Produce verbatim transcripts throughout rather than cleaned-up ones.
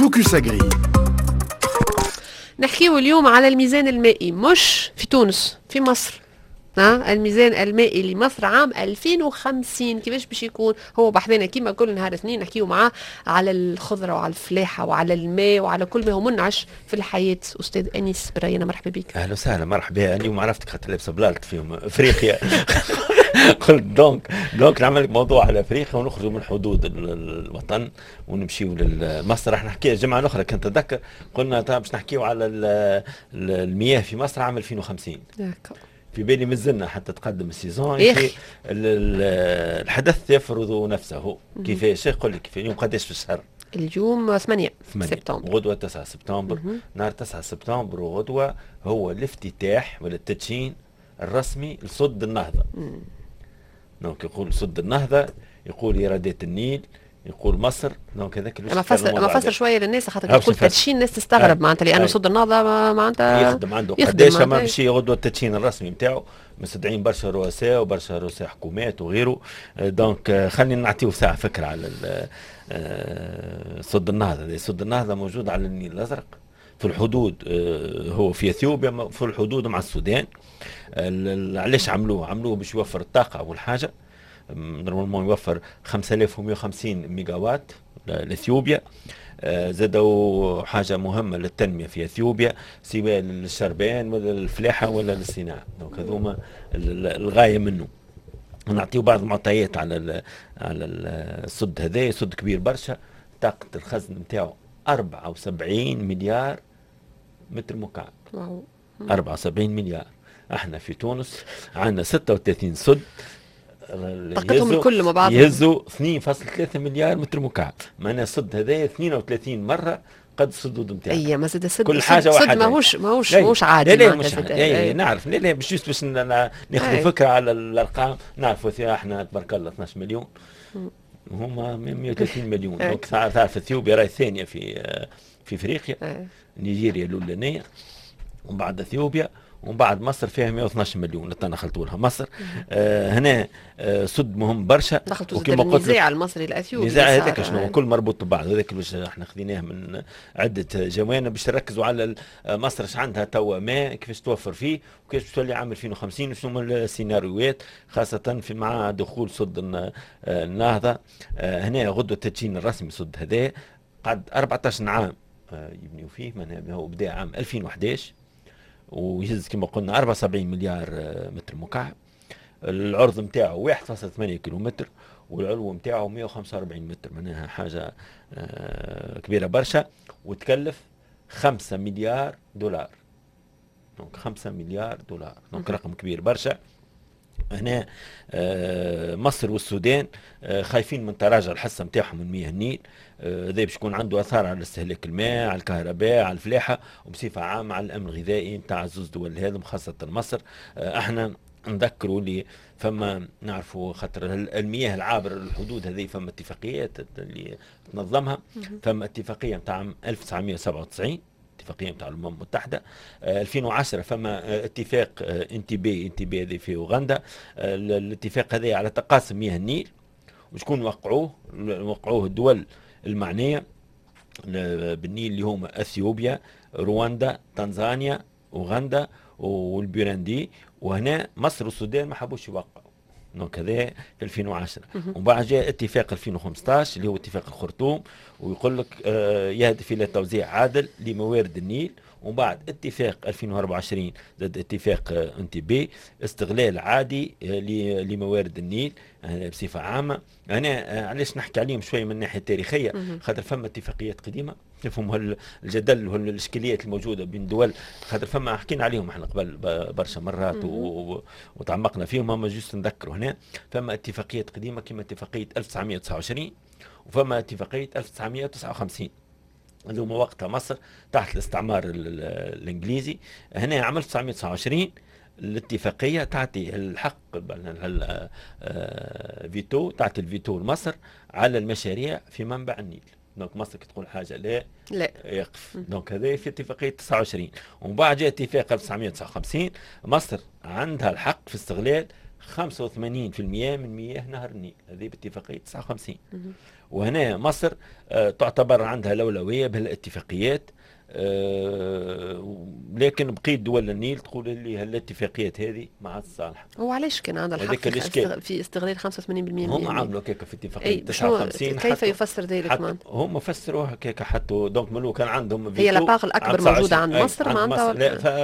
فوكس أجري. نحكيه اليوم على الميزان المائي، مش في تونس، في مصر. ها الميزان المائي لمصر عام ألفين وخمسين كيفاش باش يكون؟ هو بحثنا كيما كل نهار اثنين نحكيو معاه على الخضره وعلى الفلاحه وعلى الماء وعلى كل ما هو منعش في الحياه. استاذ انيس براينا، مرحبا بك. اهلا وسهلا، مرحبا. اليوم عرفتك خاطر لابسه بلالت فيهم افريقيا. قلت دونك دونك نعمل لك موضوع على افريقيا ونخرجوا من حدود الوطن ونمشيو لمصر. راح نحكي الجمعه الاخرى كنت اتذكر قلنا باش نحكيو على المياه في مصر عام ألفين وخمسين. في بالي مازلنا حتى تقدم السيزون. الحدث يفرض نفسه. كيفاش؟ يقول لك كيف اليوم قداش في الشهر؟ اليوم ثمانية سبتمبر، غدوة تسعة سبتمبر. نهار تسعة سبتمبر وغدوة هو الافتتاح ولا التدشين الرسمي لصد النهضة. دونك يقول صد النهضة، يقول إيرادات النيل، يقول مصر. دونك هذاك انا فسر انا فسر شويه للناس خاطر تقول تدشين الناس تستغرب معناتها لانه صد النهضه معناتها يخدم عنده قداش. اما ماشي غدوه التدشين الرسمي نتاعو مستدعين برشا رؤساء وبرشا رؤساء حكومات وغيره. دونك خلينا نعطيو ساعه فكره على صد النهضه. صد النهضه موجود على النيل الازرق في الحدود، هو في اثيوبيا في الحدود مع السودان. علاش عملوه؟ عملوه باش يوفر الطاقه اول حاجه. نورمالمون يوفر خمسة آلاف ومئة وخمسين ميجا وات لاثيوبيا. آه زادوا حاجه مهمه للتنميه في اثيوبيا، سواء للشربان ولا للفلاحه ولا للصناعه. دونك هذوما الغايه منه. نعطيو بعض المعطيات على ال على السد هذا. سد كبير برشا، طاقه الخزن نتاعو أربعة وسبعين مليار متر مكعب. أربعة وسبعين مليار. احنا في تونس عندنا ستة وثلاثين سد طاقتهم الكل مع بعض يهزوا اثنين فاصلة ثلاثة مليار متر مكعب. معناها السد هذايا اثنين وثلاثين مره قد السدود نتاعنا. اي ما زاد السد كل حاجه واحده. السد ماهوش ماهوش ماهوش عادي. لا لا مش عادي. اي نعرف. لا لا مش جوست باش ناخذ فكره على الارقام. نعرفوا احنا تبارك الله اثناش مليون، هما مئة وثلاثين مليون. دونك تعرف اثيوبيا راهي الثانيه في في افريقيا. نيجيريا الاولانيه ومن بعد اثيوبيا ومن بعد مصر فيها مئة واثناش مليون. اللي خلطوا لها مصر. آه هنا آه سد مهم برشا. وكما قلت النزاع المصري الاثيوبي النزاع هذاك شنو كل مربوط ببعض. هذاك باش احنا خذيناه من عده جوانب باش نركزوا على مصر اش عندها توا ماء، كيفاش توفر فيه وكيفاش تولي عام ألفين وخمسين وشنو هما السيناريوهات خاصه في مع دخول سد النهضه. آه هنا غدوه التدشين الرسمي سد هذا قعد أربعة عشر عام آه يبنيوا فيه. من هو بدا عام ألفين وأحد عشر ويهز كما قلنا أربعة وسبعين مليار متر مكعب. العرض نتاعو واحد فاصلة ثمانية كيلومتر والعلو نتاعو مئة وخمسة وأربعين متر. معناها حاجه كبيره برشا وتكلف خمسة مليار دولار. دونك خمسة مليار دولار. دونك رقم كبير برشا. هنا مصر والسودان خايفين من تراجع الحصه نتاعهم من مياه النيل. هذا باش يكون عنده اثار على استهلاك الماء، على الكهرباء، على الفلاحه وبصفه عامه على الامن الغذائي نتاع زوز دول هذم خاصه مصر. احنا نذكروا اللي فما نعرفوا خاطر المياه العابره للحدود هذه فما اتفاقيات اللي تنظمها. فما اتفاقيه نتاع ألف وتسعمئة وسبعة وتسعين اتفاقيه نتاع الامم المتحده. ألفين وعشرة فما اتفاق انتبي انتبي هذه في اوغندا. الاتفاق هذا على تقاسم مياه النيل وشكون وقعوه؟ وقعوه الدول المعنيه بالنيل اللي هما اثيوبيا، رواندا، تنزانيا، اوغندا والبيراندي. وهنا مصر والسودان ما حبوش يوقعوا. دونك هذا في ألفين وعشرة. ومن بعد جاء اتفاق ألفين وخمسطاش اللي هو اتفاق الخرطوم ويقول لك آه يهدف الى توزيع عادل لموارد النيل. ومن بعد اتفاق ألفين وأربعة وعشرين زاد اتفاق آه انتبي استغلال عادي آه لموارد النيل آه بصفه عامه. انا آه علاش نحكي عليهم شويه من الناحيه التاريخيه؟ خاطر فما اتفاقيات قديمه نفهم الجدل والاشكاليات الموجوده بين دول. خاطر فما حكينا عليهم احنا قبل برشا مرات وتعمقنا فيهم. هم جوست نذكروا هنا فما اتفاقيات قديمه كما اتفاقيه ألف وتسعمئة وتسعة وعشرين وفما اتفاقيه ألف وتسعمئة وتسعة وخمسين اللي هما وقتها مصر تحت الاستعمار الانجليزي. هنا عام ألف وتسعمئة وتسعة وعشرين الاتفاقيه تعطي الحق الفيتو تعطي الفيتو لمصر على المشاريع في منبع النيل. دونك مصر كي تقول حاجه لا لا يقف. دونك هذا في اتفاقيه تسعة وعشرين. ومن بعد جاء اتفاق ألف وتسعمئة وتسعة وخمسين مصر عندها الحق في استغلال خمسة وثمانين بالمئة من مياه نهر النيل، هذه باتفاقية تسعة وخمسين. وهنا مصر آه تعتبر عندها الأولوية بهالاتفاقيات. آه لكن بقيت دول النيل تقول لي هالاتفاقيات هذه ما عادش صالحه. هو علاش كان عندها الحق في, استغ... في استغلال خمسة وثمانين بالمئة؟ هم عملوا هكاك في اتفاقيه تسعة وخمسين. كيف يفسر ذلك؟ مان هم فسروها هكاك حتى دونك ملو كان عندهم هي الاباق الاكبر موجوده عند مصر معناتها. لا ف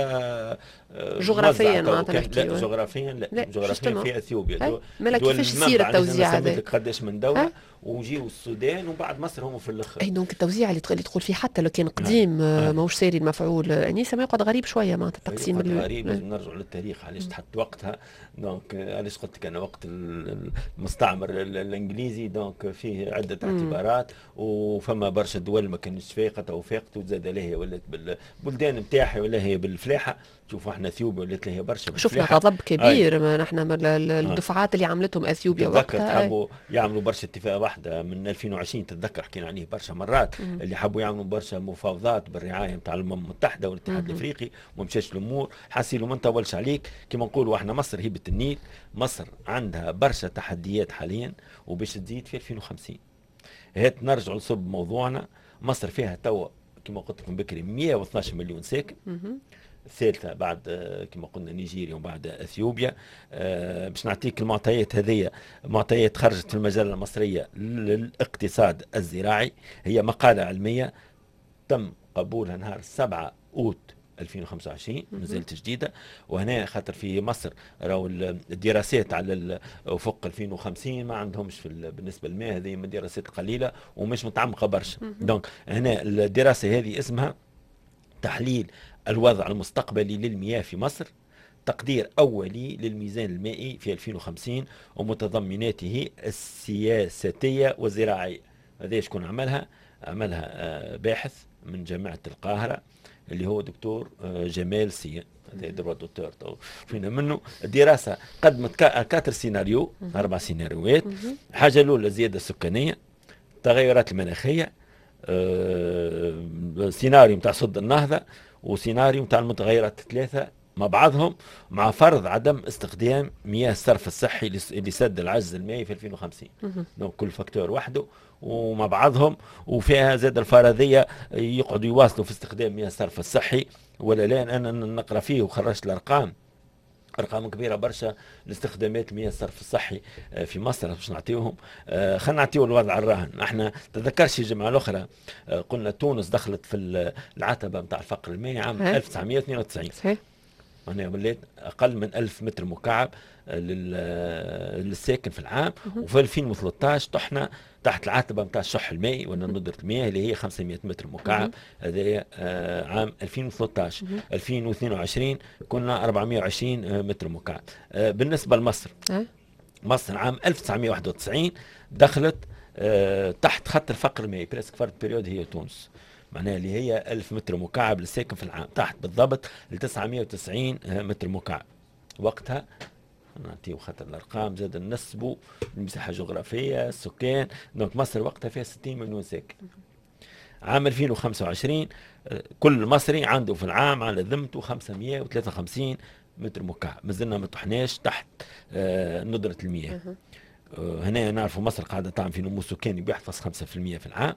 جغرافيا معناتها لا جغرافيا لا, لا جغرافيا في اثيوبيا. مالا كيفاش يصير التوزيع هذا؟ قداش من دوله وجيوا السودان وبعد مصر هم في الاخر. اي دونك التوزيع اللي تدخل فيه حتى لو كان قديم ماهوش ساري المفعول انيسه ما يقعد غريب شويه معناتها التقسيم. غريب لازم نرجعوا للتاريخ علاش حتى وقتها. دونك علاش قلت لك انا وقت المستعمر الانجليزي دونك فيه عده اعتبارات وفما برشا دول ما كانتش فايقه او فاقت وزاد لها ولات بالبلدان نتاعها ولا هي بالفلاحه. شوفوا احنا اثيوبيا ولات لها برشا شفنا غضب كبير. ما نحن الدفعات اللي عملتهم اثيوبيا وقتها حبوا يعملوا برشا اتفاق واحده من ألفين وعشرين تتذكر حكينا عليه برشا مرات. مم. اللي حبوا يعملوا برشا مفاوضات بالرعايه نتاع الامم المتحده والاتحاد الافريقي وما مشاش الامور. حاسيلو ما نطولش عليك كما نقولوا احنا مصر هبه النيل. مصر عندها برشا تحديات حاليا وباش تزيد في ألفين وخمسين. هات نرجعوا لصب موضوعنا. مصر فيها توا كما قلت لكم بكري مئة واثناش مليون ساكن. مم. الثالثة بعد كما قلنا نيجيريا وبعد اثيوبيا. أه باش نعطيك المعطيات هذه معطيات خرجت في المجلة المصرية للاقتصاد الزراعي. هي مقالة علمية تم قبولها نهار سبعة أوت ألفين وخمسة وعشرين مازالت جديدة. وهنا خاطر في مصر راهو الدراسات على افق ألفين وخمسين ما عندهمش في بالنسبة للماء. هذه من الدراسات قليلة ومش متعمقة برشا. دونك هنا الدراسة هذه اسمها تحليل الوضع المستقبلي للمياه في مصر، تقدير أولي للميزان المائي في ألفين وخمسين ومتضمناته السياساتية والزراعية. هذا شكون عملها؟ عملها باحث من جامعة القاهرة اللي هو دكتور جمال سيان. هذا دروا دكتور فينا منه. الدراسة قدمت كاتر سيناريو، أربع سيناريوهات. حاجة الأولى الزيادة السكانية، التغيرات المناخية، أه سيناريو متاع صد النهضة، وسيناريو متاع المتغيرات الثلاثة مع بعضهم مع فرض عدم استخدام مياه الصرف الصحي لسد العجز المائي في ألفين وخمسين. دونك كل فاكتور وحده ومع بعضهم. وفيها زاد الفرضية يقعدوا يواصلوا في استخدام مياه الصرف الصحي ولا لا. أنا نقرأ فيه وخرجت الأرقام ارقام كبيره برشا لاستخدامات المياه الصرف الصحي في مصر باش نعطيوهم. خلينا نعطيو الوضع الراهن. احنا تذكرش الجمعه الاخرى قلنا تونس دخلت في العتبه نتاع الفقر المائي عام ألف وتسعمائة واثنين وتسعين. صحيح. هنا ولات اقل من ألف متر مكعب للساكن في العام. وفي ألفين وثلاثة عشر طحنا تحت العتبه نتاع الشح المائي ولا ندره المياه اللي هي خمسمائة متر مكعب. هذا آه عام ألفين وثلاثة عشر. ألفين واثنين وعشرين كنا أربعمائة وعشرين متر مكعب. آه بالنسبه لمصر، مصر عام ألف وتسعمائة وواحد وتسعين دخلت آه تحت خط الفقر المائي. بريسك فرد بيريود هي تونس معناها اللي هي ألف متر مكعب للساكن في العام، تحت بالضبط ل تسعمائة وتسعين متر مكعب. وقتها نعطيو خاطر الارقام زاد نسبوا المساحه الجغرافيه السكان. دونك مصر وقتها فيها ستين مليون ساكن. عام ألفين وخمسة وعشرين كل مصري عنده في العام على ذمته خمسمائة وثلاثة وخمسين متر مكعب. مازلنا ما طحناش تحت آه ندره المياه. آه هنا نعرفوا مصر قاعده تعمل في نمو سكاني ب واحد فاصلة خمسة بالمئة في العام.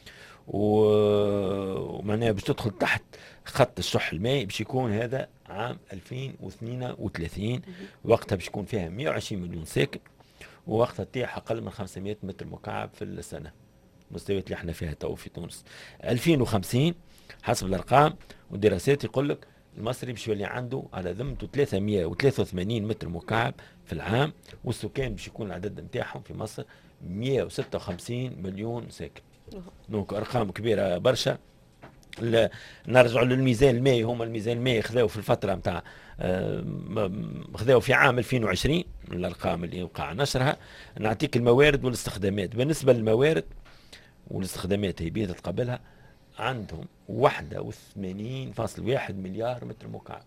ومعناها باش تدخل تحت خط الشح المائي باش يكون هذا عام ألفين واثنين وثلاثين. وقتها باش يكون فيها مائة وعشرين مليون ساكن ووقتها تطيح اقل من خمسمائة متر مكعب في السنه. المستويات اللي احنا فيها تو في تونس ألفين وخمسين حسب الارقام والدراسات يقول لك المصري باش يولي عنده على ذمته ثلاثمائة وثلاثة وثمانين متر مكعب في العام. والسكان باش يكون العدد نتاعهم في مصر مائة وستة وخمسين مليون ساكن. دونك ارقام كبيره برشا. نرجعوا للميزان المائي. هما الميزان المائي خذاو في الفتره نتاع خذاو في عام ألفين وعشرين الارقام اللي وقع نشرها. نعطيك الموارد والاستخدامات. بالنسبه للموارد والاستخدامات هي بيدت قبلها عندهم واحد وثمانين فاصلة واحد مليار متر مكعب.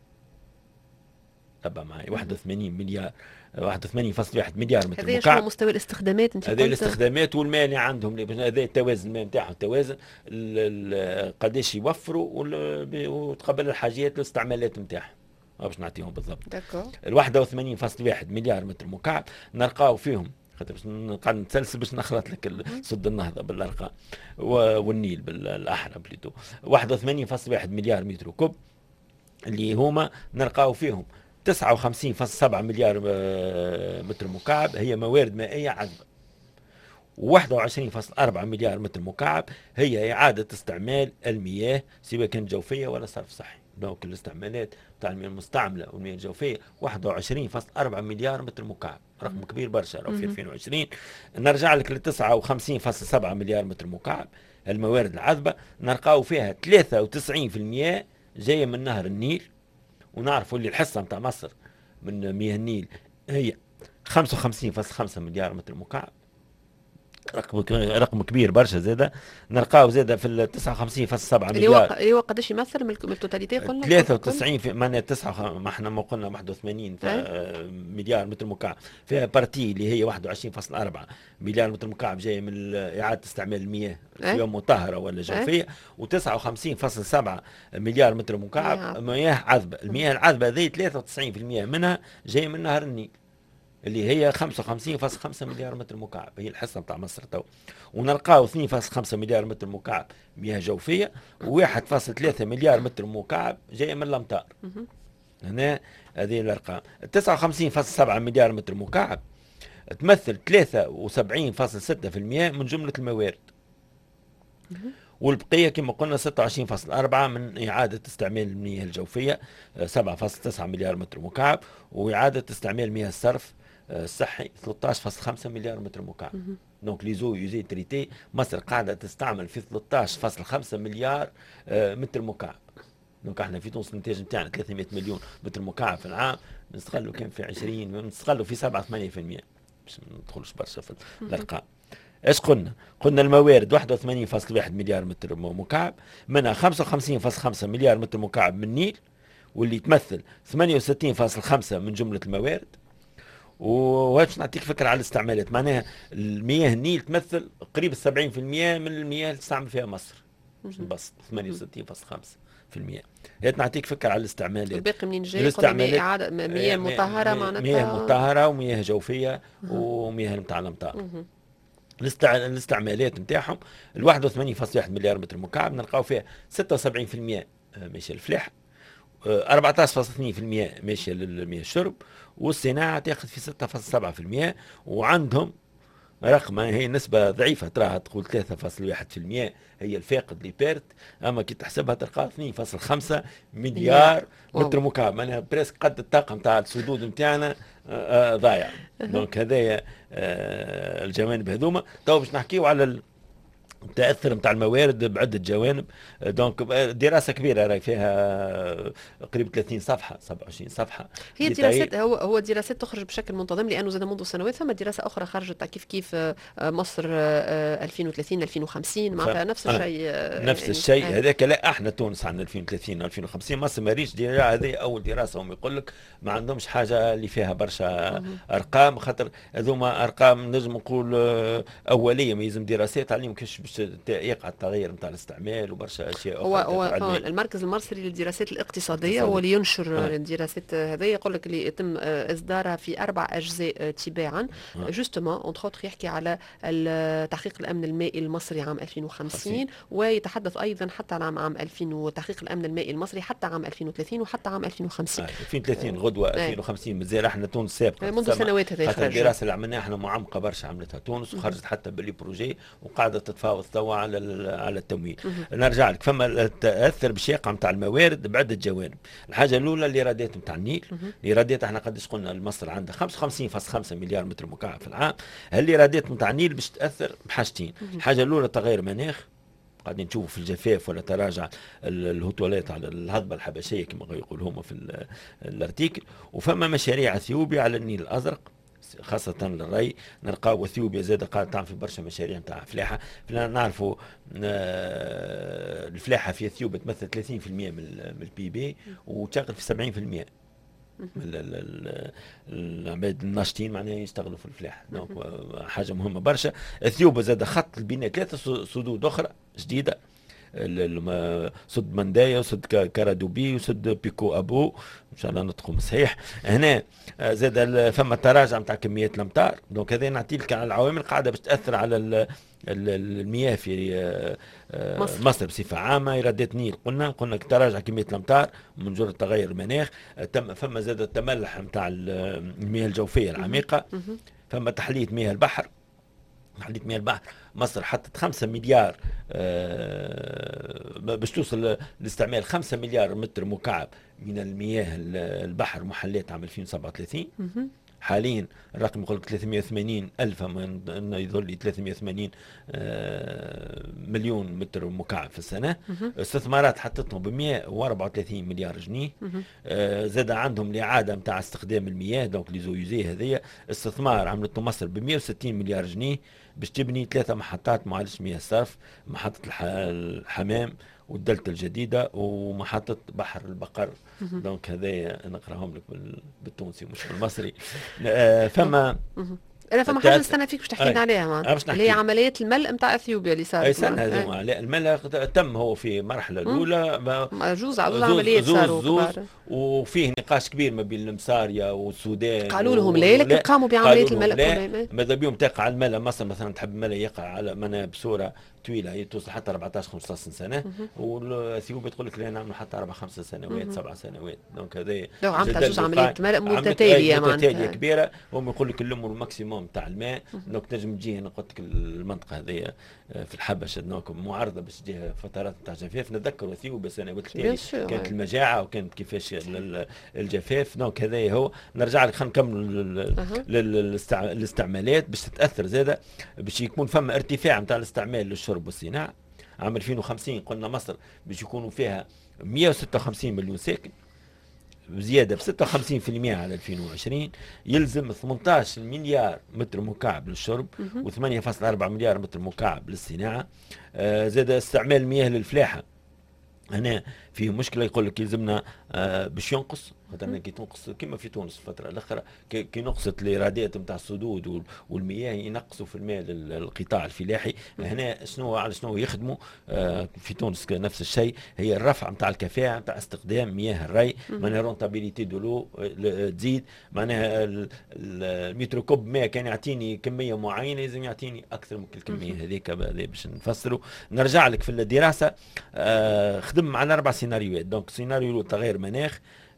تبع معي واحد وثمانين مليار واحد وثمانين فاصلة واحد مليار متر مكعب. هذا شنو مستوى الاستخدامات انت قلت؟ هذا الاستخدامات والمال اللي عندهم. هذا التوازن المال نتاعهم التوازن قداش يوفروا وتقبل الحاجات والاستعمالات نتاعهم. باش نعطيهم بالضبط. داكور. ال واحد وثمانين فاصلة واحد مليار متر مكعب نلقاو فيهم، خاطر باش نقعد نتسلسل باش نخلط لك سد النهضه بالارقام والنيل بالاحرى بليتو. واحد وثمانين فاصلة واحد مليار متر كوب اللي هما نلقاو فيهم تسعة وخمسين فاصلة سبعة مليار متر مكعب هي موارد مائيه عذبه، واحد وعشرين فاصلة أربعة مليار متر مكعب هي إعادة استعمال المياه سواء كانت جوفية ولا صرف صحي. دونك الاستعمالات تاع المياه المستعملة والمياه الجوفية واحد وعشرين فاصلة أربعة مليار متر مكعب، رقم كبير برشا راهو في ألفين وعشرين. نرجع لك ل تسعة وخمسين فاصلة سبعة مليار متر مكعب الموارد العذبة نلقاو فيها ثلاثة وتسعين بالمئة جاية من نهر النيل، ونعرفوا اللي الحصة نتاع مصر من مياه النيل هي خمسة وخمسين فاصلة خمسة مليار متر مكعب، رقم رقم كبير برشا. زاده نلقاو زاده في ال تسعة وخمسين فاصلة سبعة مليار اللي هو قداش يمثل من التوتاليتي قلنا ثلاثة وتسعين في معناها تسعة، ما احنا ما قلنا واحد وثمانين مليار متر مكعب فيها بارتي اللي هي واحد وعشرين فاصلة أربعة مليار متر مكعب جايه من اعاده استعمال المياه سواء مطهره ولا جوفيه، وتسعة وخمسين فاصلة سبعة مليار متر مكعب مياه عذبه. المياه العذبه هذه ثلاثة وتسعين بالمئة منها جايه من نهر النيل اللي هي خمسة وخمسين فاصلة خمسة مليار متر مكعب هي الحصه نتاع مصر تو. ونلقاو اثنين فاصلة خمسة مليار متر مكعب مياه جوفيه وواحد فاصلة ثلاثة مليار متر مكعب جايه من الامطار. هنا هذه الارقام. تسعة وخمسين فاصلة سبعة مليار متر مكعب تمثل ثلاثة وسبعين فاصلة ستة بالمئة من جمله الموارد، والبقيه كما قلنا ستة وعشرين فاصلة أربعة من اعاده استعمال المياه الجوفيه سبعة فاصلة تسعة مليار متر مكعب، واعاده استعمال مياه الصرف الصحي ثلاثة عشر فاصلة خمسة مليار متر مكعب. دونك لي زو يوزي تريتي مصر قاعده تستعمل في ثلاثة عشر فاصلة خمسة مليار متر مكعب. دونك احنا في تونس الانتاج نتاعنا ثلاثمئة مليون متر مكعب في العام، نستغلوا كان في عشرين، نستغلوا في سبعة ثمانية بالمئة باش ما ندخلوش برشا في الارقام. ايش قلنا؟ قلنا الموارد واحد وثمانين فاصلة واحد مليار متر مكعب، منها خمسة وخمسين فاصلة خمسة مليار متر مكعب من النيل واللي تمثل ثمانية وستين فاصلة خمسة من جمله الموارد. وهاش نعطيك فكره على الاستعمالات، معناها المياه النيل تمثل قريب سبعين بالمئة من المياه اللي تستعمل فيها مصر بس ثمانية وستين فاصلة خمسة بالمئة. هات نعطيك فكره على الاستعمالات. الباقي منين جاي؟ قلنا اعاده مياه مطهره معناتها مياه مطهره ومياه جوفيه ومياه نتاع الامطار. الاستعمالات نتاعهم ال واحد وثمانين فاصلة واحد مليار متر مكعب نلقاو فيها ستة وسبعين بالمئة ماشيه للفلاحه، أربعة عشر فاصلة اثنين بالمئة ماشيه للمياه الشرب، والصناعه تاخذ في ستة فاصلة سبعة بالمئة. وعندهم رقم هي نسبة ضعيفة تراها تقول ثلاثة فاصلة واحد بالمئة هي الفاقد اللي بيرت، اما كي تحسبها تلقى اثنين فاصلة خمسة مليار متر مكعب، معناها بريسك قد الطاقة نتاع السدود نتاعنا ضايع. دونك هذايا الجوانب هذوما. تو باش نحكيو على التأثر نتاع الموارد بعدة جوانب. دونك دراسة كبيرة راهي فيها قريب ثلاثين صفحة سبعة وعشرين صفحة. هي دراسات هو هو دراسات تخرج بشكل منتظم، لأنه زاد منذ سنوات ثم دراسة أخرى خرجت كيف كيف مصر ألفين وثلاثين ألفين وخمسين معناتها نفس الشيء. نفس يعني الشيء هذاك. لا احنا تونس عندنا ألفين وثلاثين ألفين وخمسين، مصر ما ريش هذه أول دراسة. هم يقول لك ما عندهمش حاجة اللي فيها برشا أرقام، خاطر هذوما أرقام نجم نقول أولية، ما يلزم دراسات عليهم كيفاش باش يقع التغير نتاع الاستعمال وبرشا اشياء اخرى. هو هو المركز المصري للدراسات الاقتصاديه هو اللي ينشر الدراسات هذه، يقول لك اللي يتم اصدارها في اربع اجزاء تباعا جوستومون اونتر اوتر، يحكي على تحقيق الامن المائي المصري عام ألفين وخمسين، ويتحدث ايضا حتى عام عام ألفين وتحقيق الامن المائي المصري حتى عام ألفين وثلاثين وحتى عام ألفين وخمسين. ألفين وثلاثين غدوه ألفين وخمسين مازال احنا تونس سابقه منذ سنوات. هذه خاطر الدراسه اللي عملناها احنا معمقه برشا عملتها تونس، وخرجت حتى باللي بروجي وقاعده تتفاوض توا على على التمويل. نرجع لك، فما التاثر بالشاقه نتاع الموارد بعده جوانب. الحاجه الاولى الايرادات نتاع النيل. الايرادات احنا قداش قلنا مصر عندها خمسة وخمسين فاصلة خمسة مليار متر مكعب في العام. الايرادات نتاع النيل باش تاثر بحاجتين. الحاجه الاولى تغير مناخ، قاعدين نشوفوا في الجفاف ولا تراجع الهطولات على الهضبه الحبشيه كما يقولوا هما في الارتيكل. وفما مشاريع اثيوبيا على النيل الازرق خاصة للري. نلقاو اثيوبيا زاد قاعدة تعمل في برشا مشاريع نتاع فلاحة. نعرفوا الفلاحة في اثيوبيا تمثل ثلاثين بالمئة من البي بي وتشغل في سبعين بالمئة العباد الناشطين معناها يشتغلوا في الفلاحة. دونك حاجة مهمة برشا. اثيوبيا زاد خط البناء ثلاثة سدود أخرى جديدة ال- ال- سد مندايا وسد كا- كارادوبي وسد بيكو ابو ان شاء الله نطقهم صحيح. هنا آه، زاد ال- فما تراجع نتاع كميات الامطار، دونك هذا نعطي لك على العوامل قاعده باش تاثر على ال- ال- المياه في آه، آه، مصر. مصر بصفه عامه. ايرادات نيل قلنا قلنا تراجع كميه الامطار من جرة تغير المناخ، آه، تم فما زاد التملح نتاع المياه الجوفيه العميقه، مهم. فما تحليه مياه البحر. تحليه مياه البحر مصر حطت خمسة مليار آه، باش توصل لاستعمال خمسة مليار متر مكعب من المياه ال- البحر محلات عام ألفين وسبعة وثلاثين. مهم. حاليا الرقم يقول لك ثلاثمئة وثمانين الف، من انه يظل لي ثلاثمئة وثمانين آه، مليون متر مكعب في السنه. مهم. استثمارات حطتهم ب مئة وأربعة وثلاثين مليار جنيه. مهم. آه، زاد عندهم الاعاده نتاع استخدام المياه، دونك لي زويزي هذيا استثمار عملته مصر ب مئة وستين مليار جنيه باش تبني ثلاثه محطات معالجه مياه الصرف، محطه الح- الحمام والدلتا الجديده ومحطه بحر البقر. مهم. دونك هذايا نقراهم لك بال- بالتونسي مش بالمصري. آه، فما مهم. انا فما التأث- حاجه استنى فيك باش تحكي لنا أي. عليها آه، مان، باش اللي هي نحكي. عمليه الملء نتاع اثيوبيا اللي صارت اي سنه مان. أي. هذوما لا، الملء تم هو في المرحله الاولى ما- جوز على زوز- عمليات زوز- صاروا زوز، كبار. وفيه نقاش كبير ما بين المساريه والسودان. قالوا لهم و- لا لكن لا، قاموا بعمليه قالوا لهم الملء لا، كلهم. ماذا بيهم تقع الملا مصر مثلا تحب الملا يقع على منا بصوره طويله، هي توصل حتى أربعطاش خمسطاش سنه، واثيوبيا تقول لك لا نعملوا حتى اربع خمس سنوات سبع سنوات. دونك هذا لو عم جدل جوز عمليه وقاع- ملء عملت- متتاليه أي متتاليه معناتها. كبيره. هم يقول لك نلموا الماكسيموم تاع الماء، دونك تنجم تجي هنا قلت لك المنطقه هذه في الحبشه دونك معرضه باش تجيها فترات تاع جفاف. نتذكر اثيوبيا سنوات التالي Bien sûr, كانت ouais. المجاعه وكانت كيفاش ال- ال- الجفاف. دونك هذا هو. نرجع لك خلينا نكملوا أها. الاستعمالات باش تتاثر زاده، باش يكون فما ارتفاع نتاع الاستعمال للشرب والصناعه. عام ألفين وخمسين قلنا مصر باش يكونوا فيها مئة وستة وخمسين مليون ساكن، بزياده ب ستة وخمسين بالمئة على ألفين وعشرين. يلزم ثمانية عشر مليار متر مكعب للشرب و8 فاصلة أربعة مليار متر مكعب للصناعه. آه زاد استعمال المياه للفلاحه، هنا فيه مشكله يقول لك يلزمنا آه باش ينقص، خاطر كي تنقص كما في تونس الفتره الاخرى كي كي نقصت الايرادات نتاع السدود وال- والمياه ينقصوا في المال ال- القطاع الفلاحي. هنا شنو على شنو يخدموا آه في تونس نفس الشيء، هي الرفع نتاع الكفاءه نتاع استخدام مياه الري، معناها رونتابيليتي دو لو تزيد، معناها ال- ال- المتر كوب ماء كان يعطيني كميه معينه لازم يعطيني اكثر من الكميه هذيك. هذا باش نفسروا. نرجع لك في الدراسه، آه خدم على اربع سيناريوهات. دونك سيناريو تغير مناخ،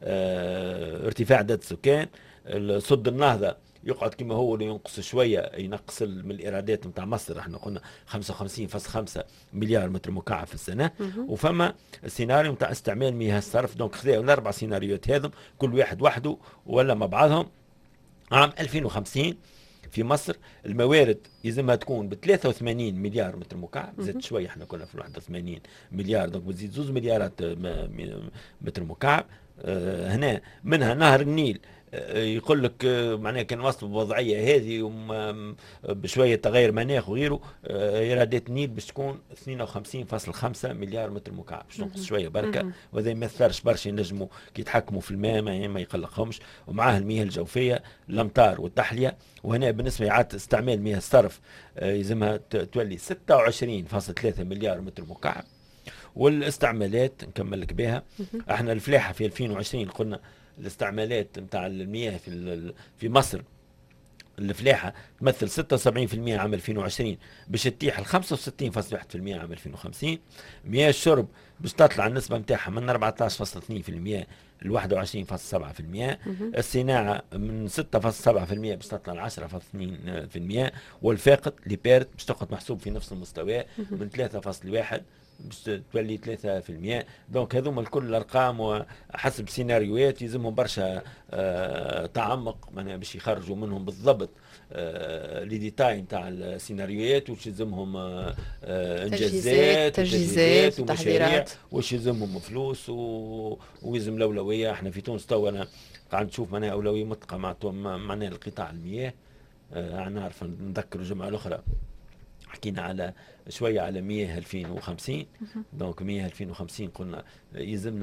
آه، ارتفاع عدد السكان، صد النهضه يقعد كما هو اللي ينقص شويه، ينقص من الايرادات نتاع مصر. احنا قلنا خمسة وخمسين فاصلة خمسة مليار متر مكعب في السنه. وفما السيناريو نتاع استعمال مياه الصرف. دونك خذاو الاربع سيناريوهات هذم كل واحد وحده ولا مع بعضهم. عام ألفين وخمسين في مصر الموارد يلزمها تكون ب ثلاثة وثمانين مليار متر مكعب، زاد شويه احنا كنا في واحد وثمانين مليار، دونك بتزيد زوز مليارات م- م- متر مكعب. آه هنا منها نهر النيل آه يقول لك آه معناها كان وصل بوضعيه هذه وم- بشويه تغير مناخ وغيره. آه ايرادات النيل باش تكون اثنين وخمسين فاصلة خمسة مليار متر مكعب، باش تنقص شويه بركه. وهذا ما يثرش برشا، ينجموا كي يتحكموا في الماء ما ما يقلقهمش. ومعاه المياه الجوفيه الامطار والتحليه. وهنا بالنسبه لاعاده استعمال مياه الصرف آه يلزمها ت- تولي ستة وعشرين فاصلة ثلاثة مليار متر مكعب. والاستعمالات نكمل لك بها. احنا الفلاحه في ألفين وعشرين قلنا الاستعمالات نتاع المياه في ال- في مصر الفلاحه تمثل ستة وسبعين بالمئة عام ألفين وعشرين باش تتيح ل خمسة وستين فاصلة واحد بالمئة عام ألفين وخمسين. مياه الشرب باش تطلع النسبه نتاعها من أربعطاش فاصلة اثنين بالمئة ل واحد وعشرين فاصلة سبعة بالمئة. الصناعه من ستة فاصلة سبعة بالمئة باش تطلع ل عشرة فاصلة اثنين بالمئة. والفاقد اللي بارد باش تقعد محسوب في نفس المستوى من ثلاثة فاصلة واحد باش تولي ثلاثة بالمئة. دونك هذوما الكل الارقام وحسب سيناريوهات يلزمهم برشا آه تعمق معناها باش يخرجوا منهم بالضبط آه لي ديتاي نتاع السيناريوهات، وش يلزمهم آه آه انجازات تجهيزات ومشاريع، وتحضيرات. وش يلزمهم فلوس و... ويلزم الاولويه. احنا في تونس تو انا قاعد نشوف معناها اولويه مطلقه مع معناها القطاع المياه. آه انا عارف نذكر الجمعه الاخرى حكينا على شويه على مياه ألفين وخمسين. دونك مياه ألفين وخمسين قلنا يلزمنا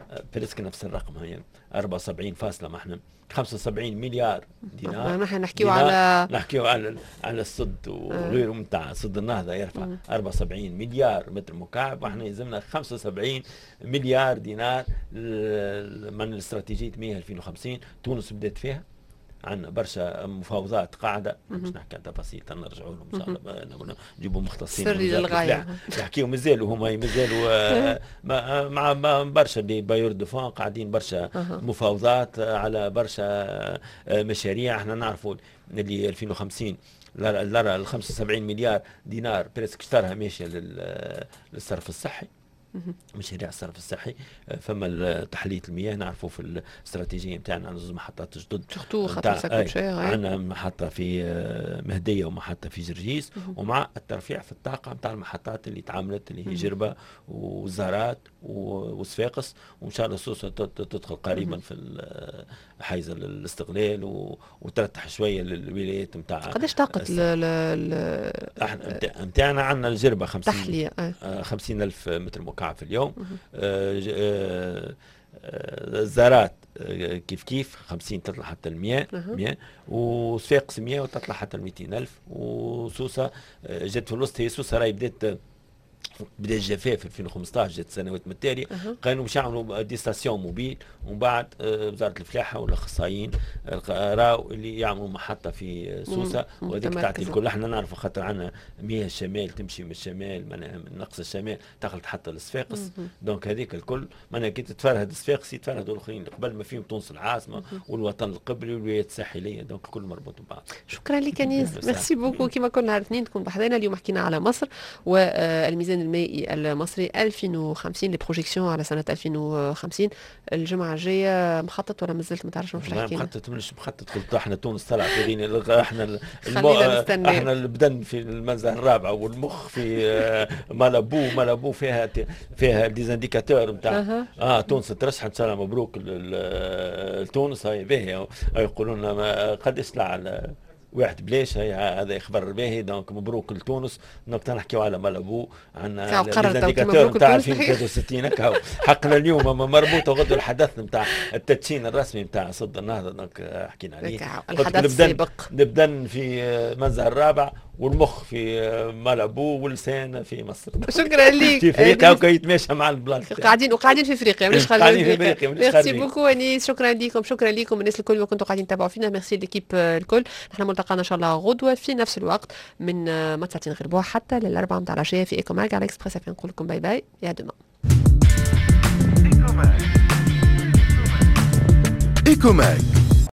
بريسك نفس الرقم هي أربعة وسبعين فاصلة ما احنا خمسة وسبعين مليار دينار. نحن نحكيو على نحكيو على على الصد وغيره نتاع صد النهضه يرفع مم. أربعة وسبعين مليار متر مكعب، واحنا يلزمنا خمسة وسبعين مليار دينار من الاستراتيجيه مياه ألفين وخمسين. تونس بدات فيها، عندنا برشا مفاوضات قاعده، مش نحكي عن تفاصيل نرجعوا لهم ان شاء الله، نجيبوا مختصين سري للغايه يحكيوا مازالوا هما مازالوا مع برشا اللي بايور دو قاعدين برشا مفاوضات على برشا مشاريع. احنا نعرفوا اللي ألفين وخمسين لرا ال خمسة وسبعين مليار دينار بريسك اشتراها ماشيه للصرف الصحي، مشاريع الصرف الصحي. فما تحليه المياه نعرفوا في الاستراتيجيه نتاعنا عندنا زوج محطات جدد، عندنا محطه في مهديه ومحطه في جرجيس، ومع الترفيع في الطاقه نتاع المحطات اللي تعاملت اللي هي جربه وزارات وصفاقس، وان شاء الله سوسه تدخل قريبا في حيز الاستغلال وترتح شويه للولايات نتاع. قداش طاقه احنا نتاعنا عندنا الجربه خمسين تحليه خمسين ألف متر مكعب في اليوم، الزارات كيف كيف خمسين تطلع حتى المياه مياه، وصفاقس مياه وتطلع حتى المئتين ألف، وسوسه جات في الوسط. هي سوسه راهي بدات بدا الجفاف في ألفين وخمسطاش، جات سنوات من التالي قالوا باش يعملوا دي ستاسيون موبيل، ومن بعد وزاره الفلاحه والاخصائيين راوا اللي يعملوا محطه في سوسه، وهذيك تعطي الكل. احنا نعرفوا خاطر عندنا مياه الشمال تمشي من الشمال من نقص الشمال تخلط حتى لصفاقس، دونك هذيك الكل معناها كي تتفرهد صفاقس يتفرهدوا الاخرين قبل ما فيهم تونس العاصمه والوطن القبلي والولايات الساحليه، دونك الكل مربوط ببعض. شكرا لك انيس، ميرسي بوكو. كما كل نهار اثنين تكون بحذانا. اليوم حكينا على مصر والميزان المائي المصري ألفين وخمسين، لي بروجيكسيون على سنه ألفين وخمسين. الجمعه الجايه مخطط ولا مازلت ما تعرفش واش تحكي؟ مخطط مش مخطط، قلت احنا تونس طلع في احنا المو... احنا البدن في المنزل الرابع والمخ في مالابو. مالابو فيها فيها ديزانديكاتور نتاع اه تونس ترشح ان شاء الله. مبروك لتونس. هاي باهي يقولون لنا قداش طلع واحد بلاش، هي هذا خبر باهي، دونك مبروك لتونس. دونك نحكيو على مالابو عندنا الانديكاتور نتاع ألفين وثلاثة وستين هكا حقنا اليوم مربوطه غدو الحدث نتاع التدشين الرسمي نتاع صد النهضه، دونك حكينا عليه. الحدث السابق نبدا في منزل الرابع، والمخ في مالابو، واللسان في مصر. شكرا لك. في افريقيا هكا يتماشى مع البلان. قاعدين وقاعدين في افريقيا مش خارجين في افريقيا. ميرسي بوكو انيس، شكرا لكم. شكرا لكم الناس الكل اللي كنتوا قاعدين تتابعوا فينا. ميرسي ليكيب الكل. نحن ملتقانا ان شاء الله غدوه في نفس الوقت من ما ساعتين غير بوح حتى للاربعه نتاع العشيه في ايكو ماج على اكسبريس. نقول لكم باي باي يا دوما. ايكو ماج